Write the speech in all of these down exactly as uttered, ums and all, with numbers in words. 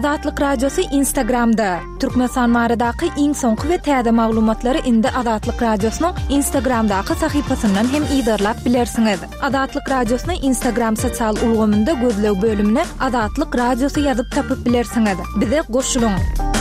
Adatlyk Radiosu Instagramda. Türkmenistan maradaky iň soňky we täze maglumatlary indi Adatlyk Radiosynyň Instagramdaky sahypasyndan hem ýa-da bilersiňiz. Adatlyk Radiosyny Instagram sosial ulgamynda gözleg bölümine Adatlyk Radiosu ýazyp tapyp bilersiňiz. Bize goşulyň.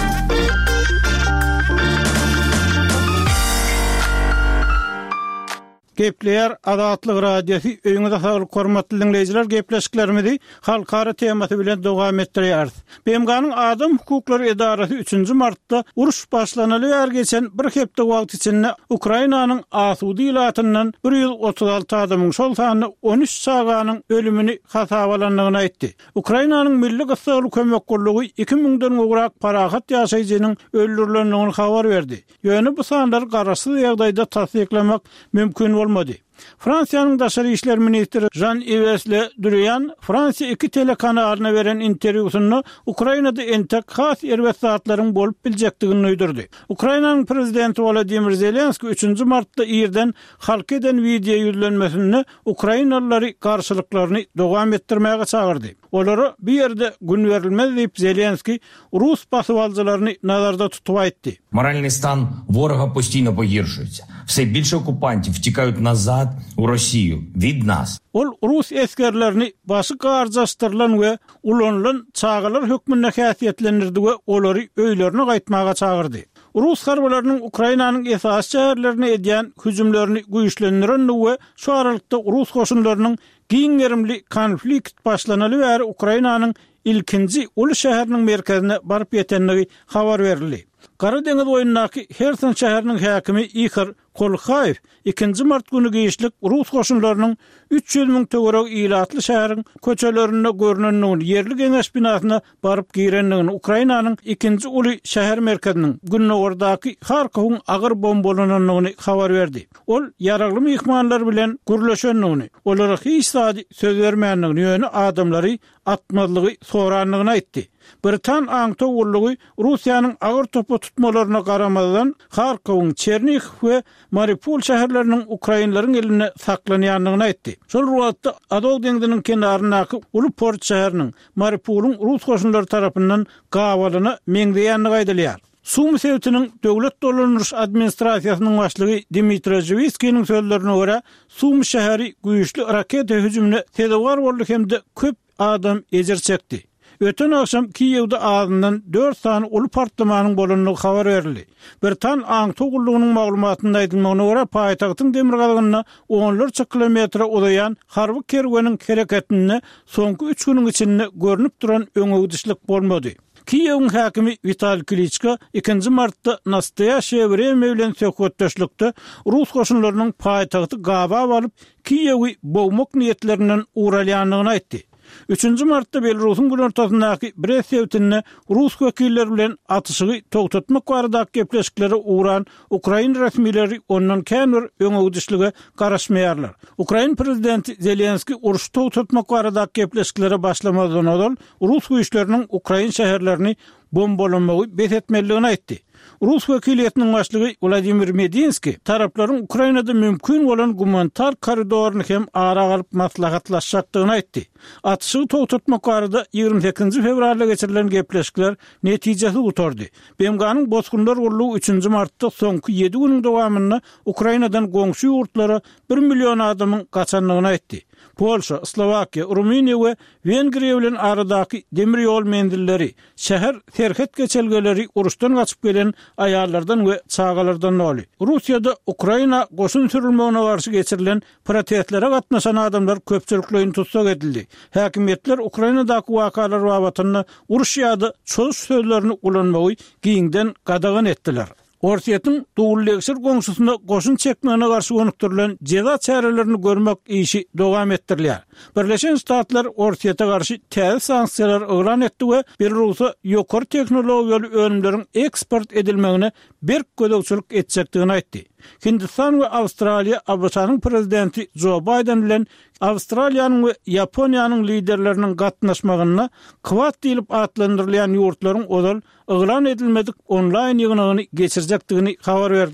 Gepler Adatlyk Radiosu öňüňizde saglyk hormatly dinleýijiler, gepleşiklerimizi halkara temasy bilen dowam etdirýäris. B M G'nyň Adam Hukuklary Edarasy üçünji martda uruş başlanaly ýer geçen bir hepde wagt içinde Ukrainanyň asudy ilatyndan bir ýüz otuz alty adamyň şol sany on üç saganyň ölümini hasabalandygyny aýtdy. Ukrainanyň milli gysgalyk kömek gollugy iki miňden gowrak parahat ýaşaýjynyň öldürilendigini habar berdi. Ýöne bu sanlar garaşsyz ýagdaýda tasdiklamak mümkin bolmady. Fransiýanyň daşary işler ministri Jean-Yves Le Drian Fransiýa iki telekanalyna beren interwýusynda Ukrainada entek has erwet saatlaryň bolup biljekdigini öýdürdi. Ukrainanyň prezidenti Volodymyr Zelenski üçünji martda ýerden halk eden video ýüzlenmesini Ukrainalylary garşylyklaryny dowam etdirmäge çagyrdy. Olary bir ýerde gün berilmez diýip Zelenski Rus basywaljylaryny nazarda tutup aýtdy. Моральний стан ворога постійно погіршується. Все більше окупантів втікають назад у Росію від нас. Ol Rus eskerlerini başı garjaşdyrylan we ulanlan çağalar hökmünde häsiýetlendirdi we olary öýlerine gaýtmaga çagyrdy. Rus harbalarynyň Ukrainanyň esas şäherlerine edýän hüjümlerini güýçlendiren we şu aralykda Rus goşunlarynyň giňerimli konflikt başlanaly bäri Ukrainanyň ilkinji uly şäheriniň merkezine baryp ýetendigi habar berildi. Qara deňiz boýundaky Herson şäheriniň häkimi Ihor Kolkhayev ikinji mart günü geçlik Rus goşunlarynyň üç ýüz miň töwerek ilatly şäheriň köçelerinde görnendigini yerli geňeş binasyna baryp girendigini Ukrainanyň ikinji uly şäher merkeziniň Günnowrdaky Harkowyň agyr bombalananyny habar berdi. Ol ýaragly mehmanlar bilen gürleşendigini, olara hiç sady söz bermeýändigini ýöne adamlary atmalygy sorandygyny aýtdy. Britan aňta ullugy Russiýanyň agyr topu tutmalaryna garamadan Harkowyň, Chernihiv we Mariupol şäherleriniň Ukrainlaryň eline saklanýandygyny aýtdy. Şol wagtda Azov deňdiniň kenaryndaky uly port şäheriniň Mariupolyň Rus goşunlary tarapyndan gawalyny meňdeýändigi aýdylýar. Sum Sewtiniň döwlet dolanýaryş administrasiýasynyň başlygy Dmitri Jyviskiň sözlerine görä, Sum şäheri güýçli raket hüjümine tedawar boldy hemde köp adam ejir çekdi. Öten akşam Kiýewde azyndan dört sany uly partlamanyň bolandygy habar berildi. Britan aň togullugynyň maglumatynda aýdylmagyna görä, paýtagtyň demir galygyna onlarça kilometre uzayan harby kerweniň hereketini soňky üç güniň içinde görünip duran öňegdişlik bolmady. Kiýewiň häkimi Vitaliy Klitschko ikinji martda Nastasia Vremya bilen söhbetdeşlikde Rus goşunlarynyň paýtagty gaba alyp Kiýewi bowmak niýetlerinden uralýandygyny aýtdy. üçünji martda Belarusyň gün ortasyndaky Brest sewtini Rus wekilleri bilen atışygy togtatmak baradaky gepleşikleri uğran Ukraina resmiýetleri ondan kämir öňegdişlige garaşmaýarlar. Ukraina prezidenti Zelenski uruş togtatmak baradaky gepleşikleri başlamadan oldun Rus güýçleriniň Ukraina şäherlerini bombalamagy besetmeligini aýtdy. Rus wekiliýetiniň başlygy Vladimir Medinski taraplaryň Ukrainada mümkin bolan gumanitar koridoryny hem ara galyp maslahatlaşjakdygyny aýtdy. Atışygy togtatmak barada ýygrimi sekizinji fevralda geçirilen gepleşikler netijesi utardy. B M G'nyň bozgunlar gollugy üçünji martda soňky ýedi güniň dowamynda Ukrainadan goňşy ýurtlara bir million adamyň gaçandygyny aýtdy. Polşa, Slovakiýa, Ruminiýa we Wengriýa bilen aradaky demir ýol mendilleri, şäher terhet geçelgeleri uruşdan gaçyp gelen aýallardan we çagalardan boli. Russiýada Ukraina goşun sürülmegine garşy geçirilen protestlere gatnaşan adamlar köpçüliklerini tutsak edildi. Häkimetler Ukrainadaky wakalar babatyny uruş ýa-da çöz sözlerini ulanmagy giňden gadagan etdiler. Orsiýetin dowullegşir goňşusynda goşun çekmegine garşy gönükdirilen jeza çärelerini görmek işi dowam etdirilýär. Birleşen Ştatlar Orsiýete garşy täze sanksiýalar öňran etdi we Belarusy ýokary teknologiýaly önümleriň eksport edilmegine berk gödökçilik etjekdigini aýtdy. Hindistan we Awstraliýa A B S-nyň prezidenti Joe Biden bilen Awstraliýanyň we Ýaponiýanyň liderleriniň gatnaşmagyna Quad diýilip atlandyrylýan ýurtlaryň odal ıglan edilmedik online ýygynyny geçirjekdigini habar berdiler.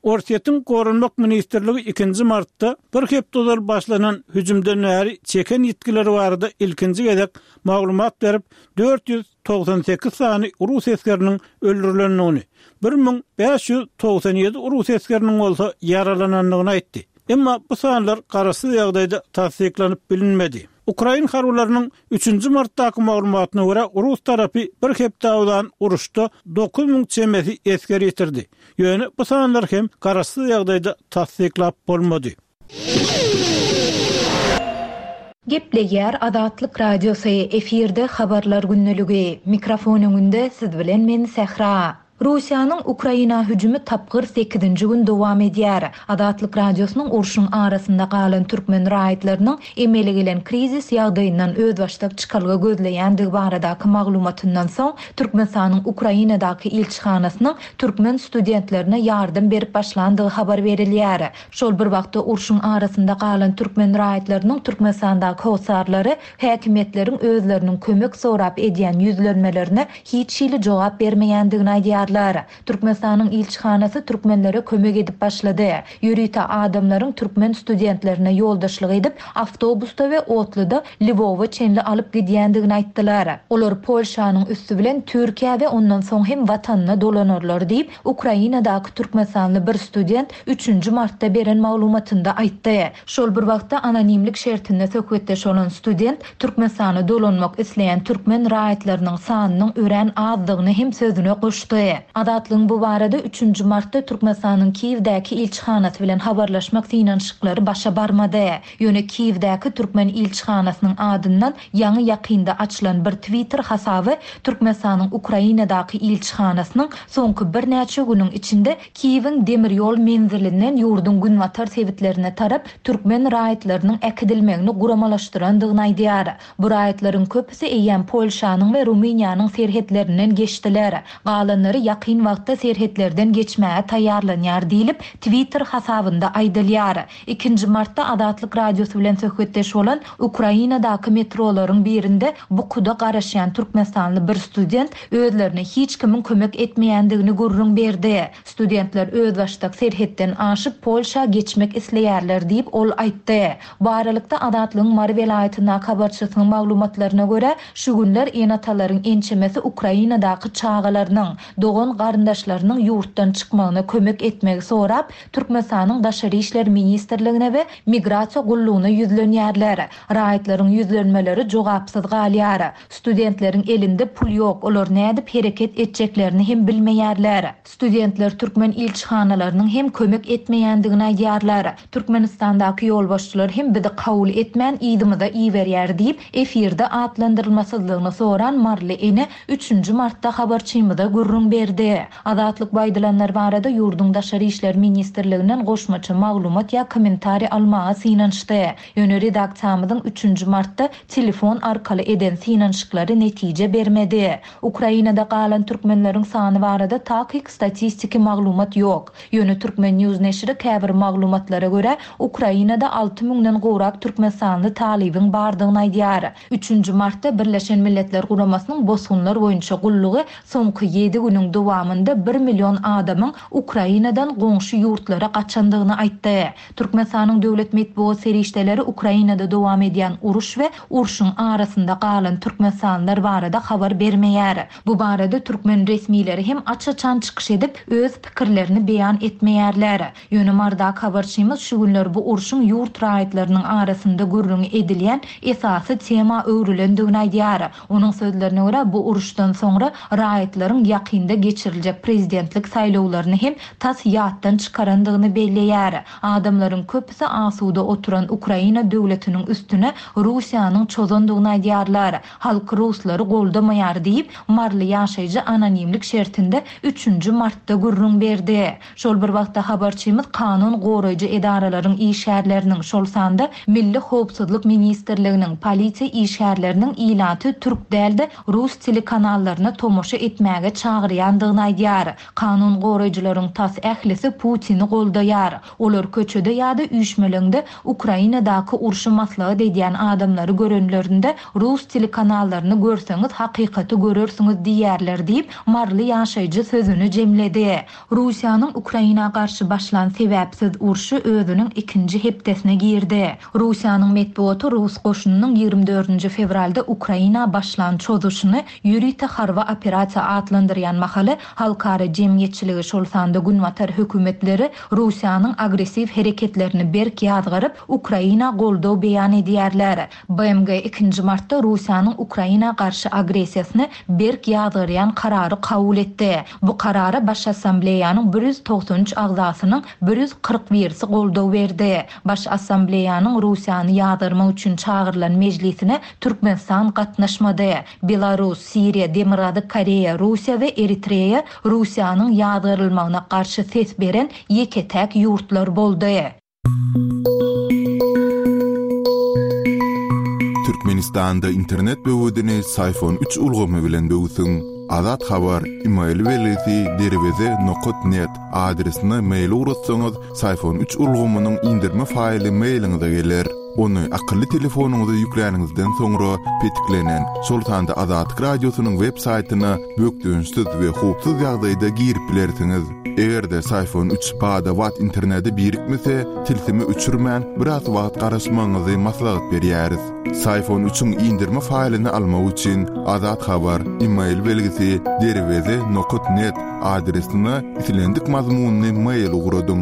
Ortiyetin Korunmak Ministerligi ikinci martda bir hepdodar başlanan hüjümden näri çeken yetkileri barada ilkinci gedek maglumat berip dört yüz togsan sekiz sany Rus eskeriniň öldürilendigini, bir ming beş yüz togsan yedi Rus eskeriniň bolsa yaralanandygyny aýtdy. Emma bu sanlar garaşsyz ýagdaýda tasdiklanyp bilinmedi. Ukraina harbylarynyň üçünji martdaky maglumatyna görä Rus tarapy bir hepdawdan uruşda dokuz ming çemesi esker ýetirdi. Ýöne bu sanlar hem garaşsyz ýagdaýda tasdiklap bolmady. Gepleýär Adatlyk Radiosy efirde habarlar günneligi. Mikrofonuňda siz bilen men Sehra. Rusiýanyň Ukraina hüjümi tapgyr sekizinji gün dowam edýär. Adatlyk Radiosynyň urşuň arasynda galan türkmen raýatlarynyň emeli gelen krizis ýagdaýyndan öz başlyk çykalgy gözleýändigi baradaky maglumatyndan soň Türkmenistanyň Ukrainadaky elçixanasynyň türkmen studentlerine ýardym berip başlandygy habar berilýär. Şol bir wagtda urşuň arasynda galan türkmen raýatlarynyň Türkmenistandaky howsarlary häkimetleriň özleriniň kömek sorap edýän ýüzlenmelerine hiç şeýle jogap bermeýändigini aýdýar. Türkmenistanyň elçixanasy türkmenlere kömek edip başlady. Ýürüýte adamlaryň türkmen studentlerine ýoldaşlyk edip awtobusda we otluda Lwowa çenli alyp gidýändigini aýtdylar. Olar Polşanyň üstü bilen Türkiýe we ondan soň hem watanyna dolanarlar diýip Ukrainadaky türkmenstanly bir student üçünji martda beren maglumatynda aýtdy. Şol bir wagtda anonimlik şertinde söhbetdeş bolan student Türkmenistany dolanmak isleýän türkmen raýatlarynyň sanynyň ören azdygyny hem sözüne goşdy. Adatlyň bu barada üçünji martda Türkmenistanyň Kiýewdäki elçixanasy bilen habarlaşmak synanşyklary başa barmady. Ýöne Kiýewdäki türkmen elçixanasynyň adyndan ýaňy ýakynda açylan bir Twitter hasaby Türkmenistanyň Ukrainadaky elçixanasynyň soňky bir näçe günüň içinde Kiýewiň demir ýol menzilinden ýurdun gün watar sebitlerine tarap türkmen raýatlarynyň ekidilmegini guramalaşdyrandygyny aýdýar. Bu raýatlaryň köpüsi eýen Polşanyň we Ruminiýanyň serhetlerinden geçdiler. Galanlary yakın wagtda serhetlerden geçmäge taýýarlanýar diýilip Twitter hasabynda aýdylýar. ikinji martda Adatlyk Radiosy bilen söhbetdeş bolan Ukrainadaky metrolaryň birinde bu kuda garaşýan türkmenstanly bir student özlerine hiç kimin kömek etmeýändigini gurrun berdi. Studentler öz başlyk serhetden aşyp Polşa geçmek isleýärler diýip ol aýtdy. Bu aralykda Adatlyň Mary welaýatyna habarçysynyň maglumatlaryna görä şu günler enatalaryň ençemesi Ukrainadaky çağalarynyň dogon garyndaşlarynyň ýurtdan çykmagyna kömek etmegi sorap Türkmenistanyň Daşary işler ministrligine we migrasiýa gullugyna ýüzlenýärler. Raýatlaryň ýüzlenmeleri jogapsyz galýar. Studentleriň elinde pul ýok, olar nädip hereket etjeklerini hem bilmeýärler. Studentler türkmen elçixanalarynyň hem kömek etmeýändigini aýdýarlar. Türkmenistandaky ýolbaşçylar hem bizi kabul etmän ýdymyza iýberýär diýip efirde atlandyrylmasyzlygyny soran Marly ene üçünji martda habarçymyda gurrun berdi. Adatlyk baýdylanlar barada ýurdun Daşary işler ministrliginden goşmaçy maglumat ýa kommentari almaga synanşdy. Ýöne redaksiýamyzyň üçünji martda telefon arkaly eden synanşyklary netije bermedi. Ukrainada galan türkmenleriň sany barada takyk statistiki maglumat ýok. Ýöne Türkmen News neşri käbir maglumatlara görä Ukrainada alty mingden gowrak türkmenstanly talibiň bardygyny aýdýar. üçünji martda Birleşen Milletler Guramasynyň bosgunlar boýunça gullugy soňky ýedi günüň dowamında bir million adamyň Ukrainadan goňşy ýurtlara gaçandygyny aýtdy. Türkmenistanyň döwlet medeniýet serişdeleri Ukrainada dowam edýän uruş we urşuň arasynda galan türkmenstanlar barada habar bermeýär. Bu barada türkmen resmiýleri hem açaçan çykyş edip öz pikirlerini beýan etmeýärler. Ýöne marda habarçymyz şu günler bu urşuň ýurt raýatlarynyň arasynda gurrun edilýän esasy tema öwrülendigini aýdýar. Onuň sözlerine görä bu uruşdan soňra raýatlaryň ýakynda geçiriljek prezidentlik saýlawlaryny hem tas ýatdan çykarandygyny belleýär. Adamlaryň köpüsi asuda oturan Ukraina döwletiniň üstüne Rusiýanyň çozandygyny aýdýarlar. Halk ruslary goldamaýar diýip Marly ýaşaýjy anonimlik şertinde üçünji martda gurrun berdi. Şol bir wagtda habarçymyz kanun goraýjy edaralaryň işgärleriniň şol sanda Milli Howpsuzlyk Ministrliginiň polisiýa işgärleriniň ilaty türk dälde Rus telekanallarına tomoşa etmäge çağırýar bolýandygyny aýdýar. Kanun goraýjylaryň tas ählisi Putini goldaýar. Olar köçede ýa-da üýşmeleňde Ukrainadaky urşy maslahat edýän adamlary görenlerinde rus telekanallarını görseňiz hakykaty görersiňiz diýerler diýip marly ýaşaýjy sözüni jemledi. Russiýanyň Ukraina garşy başlan sebäpsiz urşy özüniň ikinji hepdesine girdi. Russiýanyň medeniýeti Rus goşunynyň ýygrimi dördünji fevralda Ukraina başlan çözüşini ýürüýte harwa operasiýa adlandyrýan mahaly halkara jemgyýetçiligi şol sanda günwatar hökümetleri Russiýanyň agressiw hereketlerini berk ýadgyryp Ukraina goldaw beýan edýärler. B M G ikinji martda Russiýanyň Ukraina garşy agressiýasyny berk ýadgyrýan karary kabul etdi. Bu karary Baş Assambleýanyň bir ýüz togson üç agzasynyň bir ýüz kırk birsi goldaw berdi. Baş Assambleýanyň Russiýany ýadyrmak üçin çağırılan mejlisine Türkmenistan gatnaşmady. Belarus, Siriýa, Demirady, Koreýa, Russiýa we Eritreýa Russiýanyň ýadyrylmagyna garşy ses beren ýeketäk ýurtlar boldy. Türkmenistan'da internet böwüdini Sayfon üç ulgamy bilen böwüsüň. Azat habar email welisi derweze nokta net adresine mail urutsaňyz Sayfon üç ulgamynyň indirme faýly mailiňize geler. Onu akıllı telefonuňyza ýüklenýäningizden soňra petiklenen Sultanda Azatlyk Radiosynyň web saýtyna bökdüňsiz we hupsuz ýagdaýda girip bilersiňiz. Egerde Sayfon üç pada wat interneti birikmese, tilsimi üçürmän biraz wagt garaşmaňyzy maslahat berýäris. Sayfon üçüň indirme faýlyny almak üçin Azat habar email belgisi derweze nokta net adresine itilendik mazmunny mail ugrudum.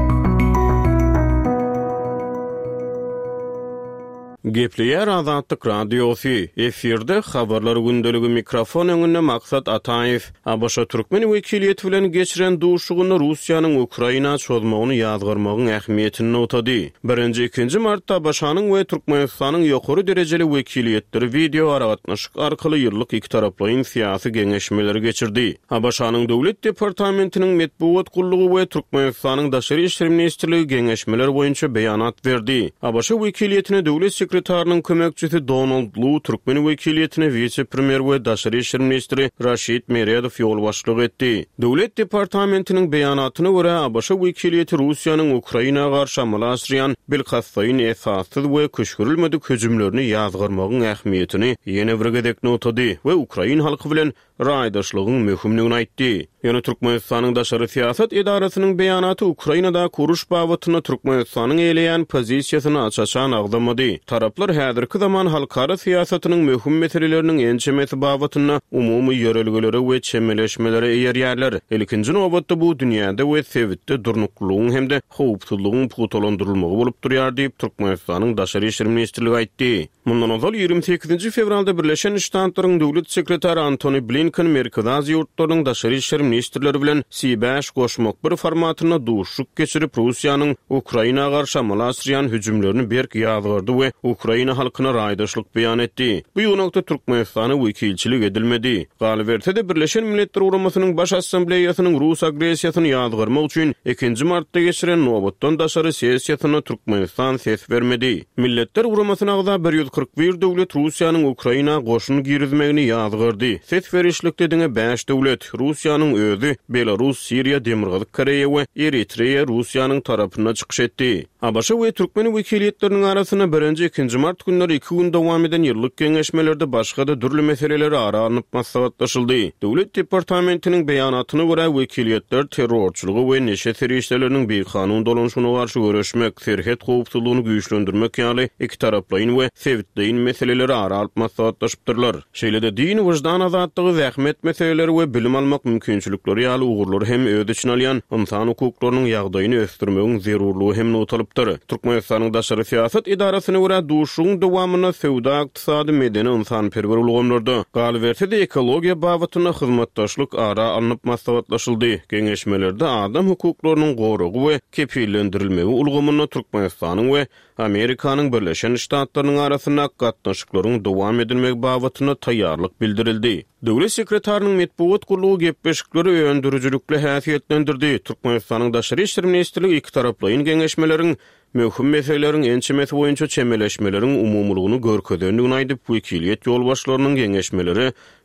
Gepleýär Azatlyk Radiosu. Efirde habarlar gündöligi mikrofon öňünde Maksat Ataýew. Abaşa Türkmen wekiliýeti bilen geçiren duşugyny Russiýanyň Ukraina çözmegini ýazgyrmagyň ähmiýetini notady. birinji ikinji martda Abaşanyň we Türkmenistanyň ýokary derejeli wekiliýetleri video aragatnaşyk arkaly ýyllyk iki taraply syýasy geňeşmeleri geçirdi. Abaşanyň döwlet departamentiniň medeniýet gullugy we Türkmenistanyň daşary işler ministrligi geňeşmeler boýunça beýanat berdi. Abaşa wekiliýetine döwlet sekretarının kömekçisi Donald Lu Türkmen wekiliýetine vice-premier we daşary işler ministri Raşid Meredov ýol başlyk etdi. Döwlet departamentiniň beýanatyna görä Abaşa wekiliýeti Russiýanyň Ukraina garşy amalaşdyrýan bilhassaýyn esassız we köşgürilmedik höjümlerini ýazgyrmagyň ähmiýetini ýene bir gedek notady we Ukraina halky bilen raýdaşlygyň möhümligini aýtdy. Ýöne Türkmenistanyň daşary siýasat edarasynyň beýanaty Ukrainada kuruş babatyna Türkmenistanyň eýleýän pozisiýasyny açaçan agdamady. Taraplar häzirki zaman halkara siýasatynyň möhüm meseleleriniň ençemesi babatyna umumy ýörelgelere we çemeleşmelere eýerýärler. Ilkinji nowatda bu dünýäde we Sewitde durnuklugyň hemde howpsuzlygyň putolandyrylmagy bolup durýar diýip Türkmenistanyň daşary işler ministrligi aýtdy. Mundan ozal ýygrimi sekizinji fevralda Birleşen Ştatlaryň döwlet sekretary Antony Blinken Merkez Aziýa ýurtlarynyň daşary işler ministrleri bilen C beş goşmak bir formatyna duşuk geçirip Russiýanyň Ukraina garşy amalaşdyrýan höjümlerini berk ýazgyrdy we Ukraina halkyna raýdaşlyk beýan etdi. Bu ýonakda Türkmenistany wekilçilik edilmedi. Galy berse-de Birleşen Milletler Guramasynyň baş assambleýasynyň Rus agressiýasyny ýazgyrmak üçin ikinji martda geçiren nowatdan daşary sessiýasyna Türkmenistan ses bermedi. Milletler Guramasyna agda bir ýüz kırk bir döwlet Russiýanyň Ukraina goşuny girizmegini ýazgyrdy. Ses berişlikde diňe beş döwlet Russiýanyň özü, Belarus, Siriýa, Demirady, Koreýa we Eritreýa Russiýanyň tarapyna çykyş etdi. Abaşa we Türkmen wekiliýetleriniň arasyna birinji ikinji mart günleri iki gün dowam eden ýyllyk geňeşmelerde başga-da türlü meseleleri aranyp maslahatlaşyldy. Döwlet departamentiniň beýanatyna görä wekiliýetler terrorçylygy we neşe serişleriniň beýkanun dolanşygyna garşy görüşmek, serhet howpsuzlygyny güýçlendirmek ýaly iki taraplyň we sewitdeýin meseleleri aranyp maslahatlaşypdyrlar. Şeýle-de din, wyjdan azatlygy, zähmet meseleleri we bilim almak mümkinçilikleri ýaly ugurlar hem öz içine alýan insan hukuklarynyň ýagdaýyny ösdürmegiň zerurlugy hem notalypdyr. Türkmenistanyň daşary siýasat edarasyna görä duşuň dowamyna sewda, iqtisady, medeni, insanperwer ulgamlarda galy berse-de ekologiýa babatyna hyzmatdaşlyk ara alınıp maslahatlaşyldy. Geňeşmelerde adam hukuklarynyň gorugy we kepillendirilmegi ulgamyna Türkmenistanyň we Amerikanyň Birleşen Ştatlarynyň arasyna gatnaşyklaryň dowam edilmegi babatyna taýýarlyk bildirildi. Döwlet sekretarının medeniýet gullugy gepleşikleri öndürüjülükle häsiýetlendirdi. Türkmenistanyň daşary işler ministrligi iki taraplyň geňeşmeleriň möhüm meseleleriň ençemesi boýunça çemeleşmeleriň umumlygyny görkezýändigini aýdyp, wekiliýet ýolbaşlarynyň geňeşmeleri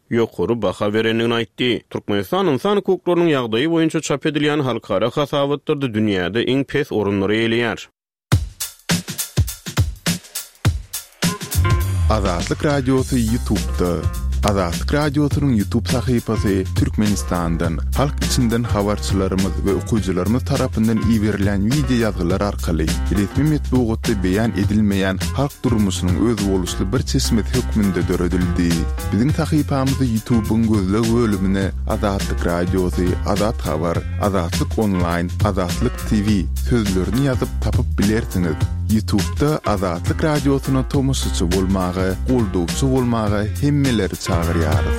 ýokary baha berenligini aýtdy. Türkmenistan insan hukuklarynyň ýagdaýy boýunça çap edilýän halkara hasabatlarda dünýäde iň pes orunlary eýleýär. Azatlyk Radiosu YouTube'da. Azatlyk Radiosu'nun YouTube sahypasy Türkmenistan'dan, halk içinden habarçylarymyz we okuyjylarymyz tarapyndan iýerilen video ýazgylar arkaly resmi metbuatda beýan edilmeýän halk durmuşynyň öz boluşly bir çeşmet hökmünde döredildi. Biziň sahypamyzy YouTube'un gözleg bölümine Azatlyk Radiosu, Azat Habar, Azatlyk Online, Azatlyk T V sözlerini ýazyp tapyp bilersiňiz. YouTube'da Azatlyk Radiosu'na tomoşçy bolmagy, goldugçy bolmagy hemmeleri çağırýarys.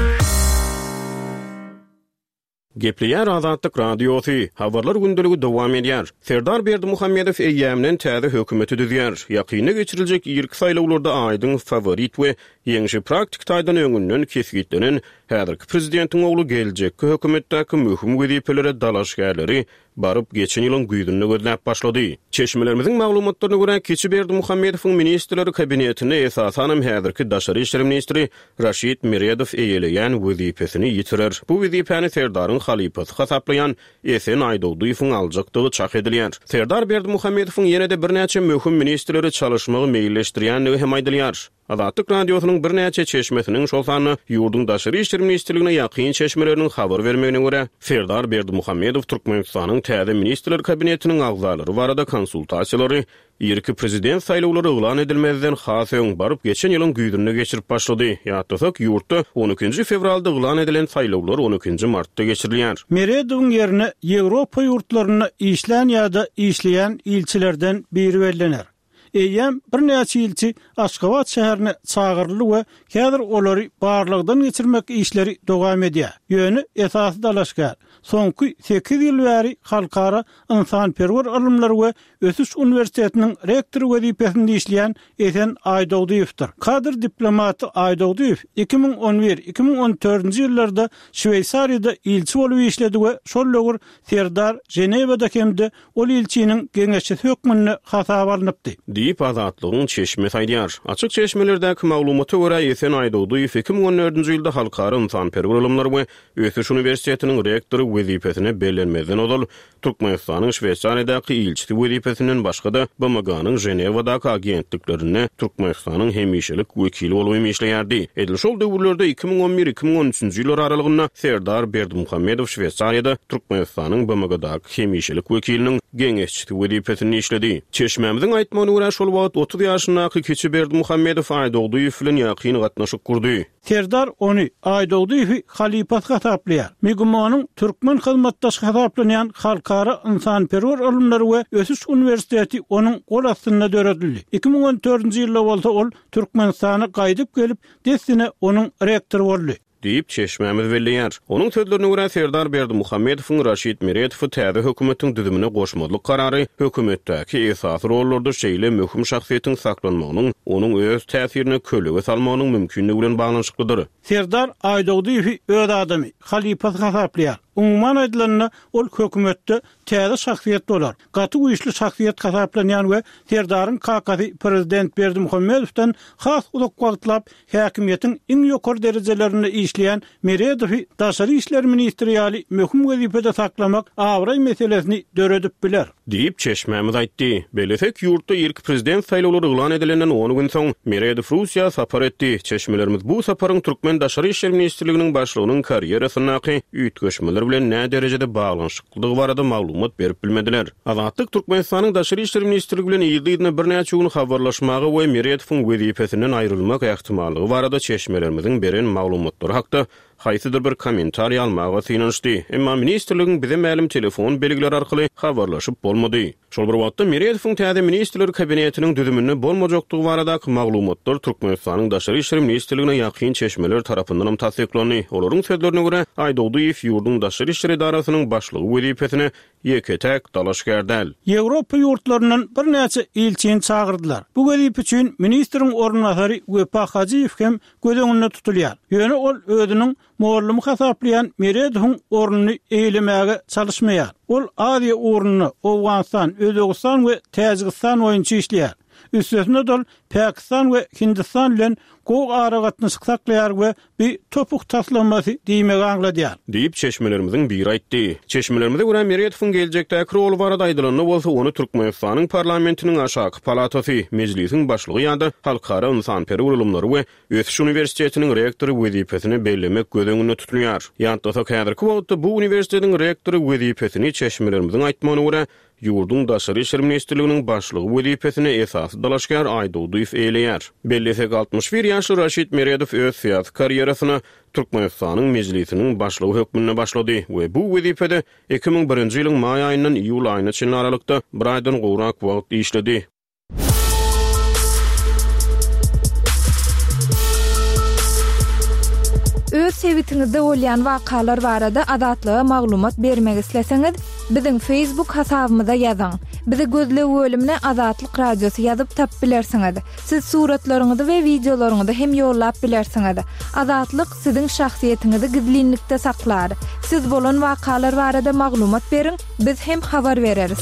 Gepleýär Azatlyk Radiosu, habarlar gündeligi dowam edýär. Serdar Berdimuhammedow eýýämden täze hökümeti düzýär. Ýakyny geçiriljek ilk saýlawlarda aýdyň favorit we ýeňişi praktik taýdan öňünden kesgitlenen häzirki prezidentiň ogly geljekki hökümetdäki möhüm wezipelere dalaşgärleri baryp geçen ýylyň güýdünde gözläp başlady. Çeşmelerimiziň maglumatlaryna görä keçi Berdimuhammedowyň ministrleri kabinetine esasan häzirki Daşary işler ministri Raşid Miredow eýeleýän wezipesini ýitirer. Bu wezipäni Serdaryň halypasy hasaplayan Esen Aýdowduýewiň aljakdygy çak edilýär. Serdar Berdimuhammedowyň ýene-de birnäçe möhüm ministrleri çalışmagy meýilleşdirýänligi hem aýdylýar. Azatlyk Radiosynyň birnäçe çeşmesiniň şol sany ýurdun Daşary işler ministrligine ýakyn çeşmeleriniň habar bermegine görä Serdar Berdimuhammedow Türkmenistanyň täze ministrler kabinetiniň agzalary barada konsultasiýalary ýerki prezident saýlawlary elan edilmezden has öň baryp geçen ýylyň güýdünde geçirip başlady. Ýa-da ýurtda on ikinji fevralda elan edilen saýlawlar on ikinji martda geçirilýär. Meredowyň ýerine Ýewropa ýurtlaryna işlän ýa-da işleýän ilçilerden biri bellener. Eýem bir näçe ilçi Aşgabat şäherine çağırly we häzir olary barlygdan geçirmek işleri dowam edýär. Ýöne esasy dalaşgar. Soňky sekiz ýyl bäri halkara insanperwer alymlar we Ösüş Universitetiniň rektory wezipesinde işleýän Esen Aýdowduýewdir. Kadr diplomaty Aýdowduýew iki ming on bir iki ming on dördünji ýyllarda Şweýsariýada ilçi bolup işledi we şol lögur Serdar Jenewada hemde ol ilçiniň geňeşi hökmüne hasap alınıpdy. Diýip Azatlygyň çeşme saýdýar. Açyk çeşmelerdäki maglumata görä Esen Aýdowduýew iki ming on dördünji ýylda halkara insanperwer alymlar we Ösüş Universitetiniň rektory wezipesine bellenmezden odal Türkmenistanyň Şweýsariýadaky ilçisi wezipesinden başga da B M G'nyň Jenewadaky agentliklerine Türkmenistanyň hemişelik wekili bolup işleýärdi. Edil şol döwürlerde iki ming on bir iki ming on üçünji ýylar aralygynda Serdar Berdimuhammedow Şweýsariýada Türkmenistanyň B M G'daky hemişelik wekiliniň geňeşçisi wezipesini işledi. Çeşmemiziň aýtmagyna görä şol wagt otuz ýaşyndaky keçi Berdimuhammedow Aýdowduýew bilen ýakyn gatnaşyk kurdy. Serdar ony Aýdowduýew halypat hasaplaýar. Migumanyň türkmen hyzmatdaş hasaplanýan halkara insanperwer alymlary we Ösüş Universiteti onuň gol astynda döredildi. iki ming on dördünji ýylda bolsa ol Türkmenistana gaýdyp gelip desine onuň rektory boldy. Diýip çeşmemiz belleýär. Onuň sözlerine görä Serdar Berdimuhammedowyň Raşid Miredow täze hökümetiň düzümine goşmalyk karary hökümetdäki esasy rollarda şeýle möhüm şahsiýetiň saklanmagynyň onuň öz täsirini kölege salmagynyň mümkinligi bilen baglanyşyklydyr. Serdar Aýdowduýew öz adamy halypat hasaplaýar. Umuman aýdylanyna ol hökümetde täze şahsiýet bolar. Gaty güýçli şahsiýet hasaplanýan we Serdaryň kakasy prezident Berdimuhammedowdan has uzak wagtlap häkimiýetiň iň ýokary derejelerinde işleýän Miredowy Daşary işler ministri ýaly möhüm wezipede saklamak awray meselesini döredip biler. Diýip çeşmemiz aýtdy. Belesek ýurtda ilk prezident saýlawlary elan edilenden on gün soň Miredow Russiýa sapar etdi. Çeşmelerimiz bu saparyň Türkmen Daşary işler ministrliginiň başlygynyň karýerasynaky üýtgeşmeler bilen näme derejede baglanyşyklygy barada maglumat berip bilmediler. Azatlyk Türkmenistanyň Daşary işler ministrligi bilen ýygyny birnäçe gün habarlaşmagy we Miredowyň wezipesinden aýrylmak ähtimallygy barada çeşmelerimiziň beren maglumatlary hakda haýsydyr bir kommentariýa almagy synanyşdy. Emma ministrligiň bize ma'lum telefon belgileri arkaly habarlaşyp bolmady. Şol bir wagtda Miredowyň täze ministrler kabinetiniň düzümini bolmajakdygy baradaky maglumatlar Türkmenistanyň Daşary işler ministrligine ýakyn çeşmeler tarapyndan tasdiklandy. Olaryň sözlerine görä Aýdowduýew ýurdun Daşary işler idarasynyň başlygy wezipesine ýeketek dalaşgärdäl. Ýewropa ýurtlarynyň bir näçe ilçini çağırdylar. Bu wezip üçin ministriň ornatary Wepa Hajiýew hem göz tutulýar. Ýöne ol özüniň morlumy hasaplayan Miredowyň ornuny eýlemäge çalışmaýar. Ol Aziýa ornuny Owganistan, Özbegistan we Täjikistan boýunça işleýär. Üstesine dol Pakistan we Hindistan bilen gow aragatny saklaýar we bir topuk taslanmasy diýmek aňladýar. Diýip çeşmelerimizin biri aýtdy. Çeşmelerimizde görän Meriýetowyň geljekdäki rolu barada aýdylanyny bolsa onu Türkmenistanyň parlamentiniň aşaky palatasy mejlisiň başlygy ýa-da halkara insan peri urulumlary we Ötüş Universitetiniň rektory wezipesini bellemek gözeňinde tutulýar. Ýa-da häzirki wagtda bu universitetiň rektory wezipesini çeşmelerimiziň aýtmagyna görä Yurdun Daşary işler ministrliginiň başlygy wezipesine esas dalaşgar Aýdawdyýew eýleýär. Bellisek altmış bir ýaşly Raşid Meriýetov öz siýasy karýerasyny Türkmenistanyň mejlisiniň başlygy hökmüne başlady we bu wezipede iki ming birinji ýylyň may aýyndan iýul aýyna çyn aralykda bir aýdan gowrak wagt işledi. Öz sevitiňizde bolýan wakalar barada adatlyga maglumat bermek isleseňiz, biziň Facebook hasabymyza ýazyň. Bizi gözlep bölümine Azatlyk Radiosu ýazyp tap bilersiňiz. Siz suratlaryňyzy we videolaryňyzy hem ýollap bilersiňiz. Azatlyk siziň şahsiýetiniňizi gizlinlikde saklar. Siz bolan wakalar barada maglumat beriň, biz hem habar bereriz.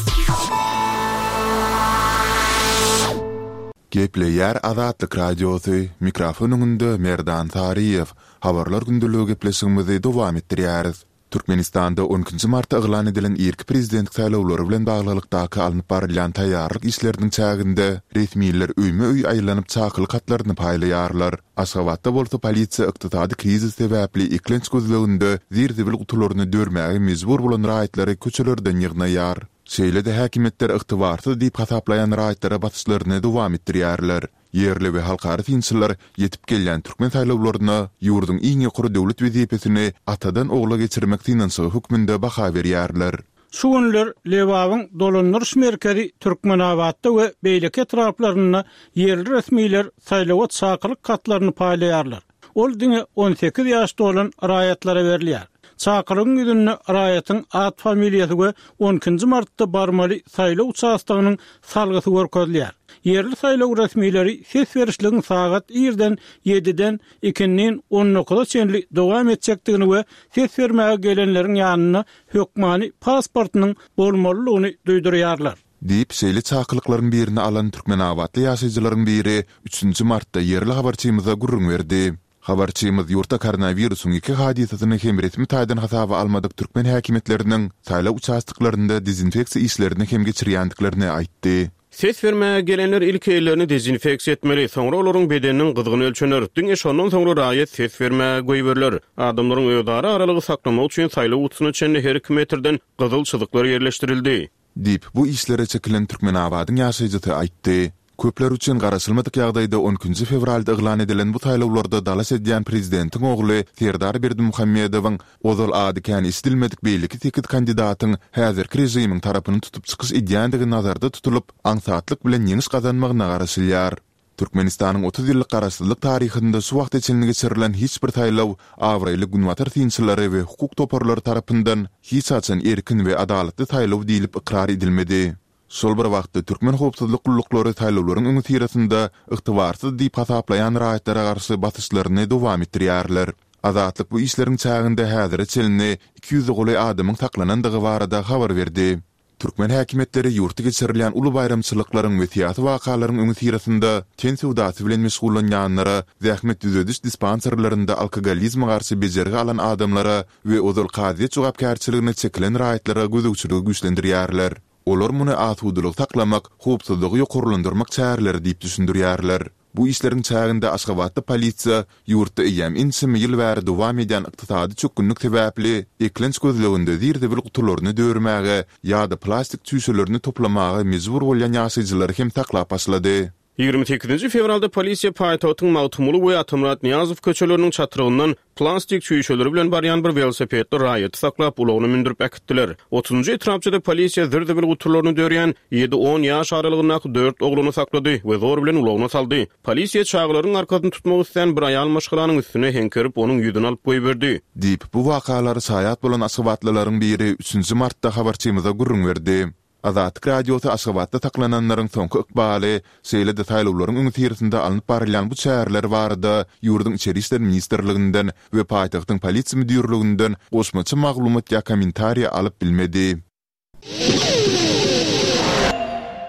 Gepleýär Azatlyk Radiosu mikrofonunda Merdan Tariýew. Habarlar gündülügi gepleşigimizi dowam etdirýäris. Türkmenistanda onuncu martda eglan edilen ilk prezident saýlawlary bilen baglykdaky alınıp barylýan taýýarlyk işleriniň çäginde resmiýetler öýme-öý aýlanyp çakyly katlaryny paýlaýarlar. Aşgabatda bolsa polisiýa ykdysady krizis sebäpli iklenç gözleginde zirzibil gutularyny dörmäge mejbur bolan raýatlary köçelerden ýygnaýar. Şeýle-de häkimetler yktybarsy diýip hasaplayan raýatlara batyşlaryny dowam etdirýärler. Yerli we halkara tinçiler yetip gelýän türkmen saýlawlaryna ýurdun iň ýokary döwlet wezipesini atadan ogla geçirmek tinançy hukmynda baha berýärler. Şu günler Lewawyň dolandyryş merkezi Türkmenabatda we beýleki etraplaryna yerli resmiýetler saýlawa çakylyk katlaryny paýlaýarlar. Ol diňe on sekiz ýaşda olan raýatlara berilýär. Çakylygyň ýüzüne raýatyň at familiýasy we onuncu martda barmaly saýlaw uçastygynyň salgysy görkezilýär. Yerli saýlaw resmiýetleri ses berişligiň sagat ýerden ýediden ikinin on dokuzda çenli dowam etjekdigini we ses bermäge gelenleriň ýanyna hökmany pasportynyň bolmalylygyny duýdurýarlar. Diýip şeýle çakylyklaryn birini alan Türkmenabatly ýaşaýjylaryň biri üçünci martda yerli habarçymyza gurrun berdi. Habarçymyz ýurtda koronawirusyň iki hadisasyny hem resmi taýdan hasaba almadyk türkmen häkimetleriniň saýlaw uçastyklarynda dezinfeksiýa işlerini hem geçirýändiklerini aýtdy. Ses vermäge gelenler ilk ellerini dezinfeksiýa etmeli, soňra olaryň bedeniniň gyzygyny ölçenler. Diňe şondan soňra raýat ses vermäge goýberler. Adamlaryň özara aralygy saklamak üçin saýlaw uçusyny çenli her iki metrden gyzyl çyzyklar ýerleşdirildi. Diýip bu işlere çekilen Türkmenabatyň ýaşaýjysy aýtdy. Köpler üçin garaşylmadyk ýagdaýda onuncu fevralda eglan edilen bu taýlawlarda dalas edýän prezidentiň ogly Serdar Berdimuhammedowyň ozal adykany istilmedik beýleki tekit kandidatyň häzirki rejimiň tarapyny tutup çykyş edýändigi nazarda tutulup, aňsatlyk bilen ýeňiş gazanmagyna garaşylýar. Türkmenistanyň otuz ýyllyk garaşsyzlyk taryhynda şu wagt içinde geçirilen hiç bir taýlaw awraýly günwatar tinçilary we hukuk toparlary tarapyndan hiç açan erkin we adalatly taýlaw diýilip ikrar edilmedi. Şol bir wagtda türkmen howpsuzlyk gullukları taýlawlaryň öňü tirasynda ygtybarsy diýip hasaplayan raýatlara garşy batyşlaryny dowam etdirýärler. Azatlyk bu işleriň çäginde häzir çelini iki yüz goly adamyň saklanandygy barada habar berdi. Türkmen häkimetleri ýurtda geçirilýän uly bayramçylyklaryň we tiýatr wakalaryň öňü tirasynda ten sowdasy bilen meşgullanýanlara, zähmet düzediş dispanserlerinde alkogolizme garşy bejergi alan adamlara we ozal gaziýet jogapkärçiligine çekilen raýatlara gözükçüligi güýçlendirýärler. Olar muny asudylyk saklamak, howpsuzlygy ýokurlandyrmak çäreleri diýip düşündirýärler. Bu işleriň çäginde Aşgabatda polisiýa ýurtda ýem insimi ýyl bäri dowam edýän ykdysady çökünlük sebäpli eklenç gözleginde zirde bir gutularyny dörmäge ýa-da plastik tüýselerini toplamaga mejbur bolýan ýaşaýjylary hem taklap başlady. ýygrimi sekizinji fevralda polisiýa paýtagtyň Mawtumulu we Atamrat Niýazow köçeleriniň çatyrygyndan plastik tüýşeleri bilen barýan bir velosipedli raýat saklap ulagyny mindirip äkitdiler. otuzuncu etrapçyda polisiýa zirde bir gutularyny dörýän ýedi on ýaş aralygyndaky dört ogluny saklady we zor bilen ulagyna saldy. Polisiýa çağlaryň arkasyny tutmak isleýän bir aýal maşgylanyň üstüne henkerip onuň ýüzüni alyp goýberdi. Diýip bu wakalary saýat bolan Aşgabatlylaryň biri üçünci martda habarçymyza gurrun berdi. Azatlyk Radiosu Aşgabatda saklananlaryň soňky ykbaly, şeýle detaýlawlaryň öňü tirasynda alınıp barylýan bu çäherler barada ýurdun içeri işler ministrliginden we paýtagtyň polisiýa müdürliginden goşmaçy maglumat ýa kommentariýa alyp bilmedi.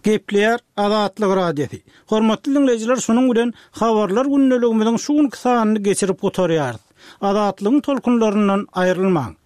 Gepleýär Azatlyk radiosi. Hormatly dinleyijiler, şonuň bilen habarlar günneligimiziň şuň kysanyny geçirip oturýarys. Azatlygyň tolkunlaryndan aýrylmaň.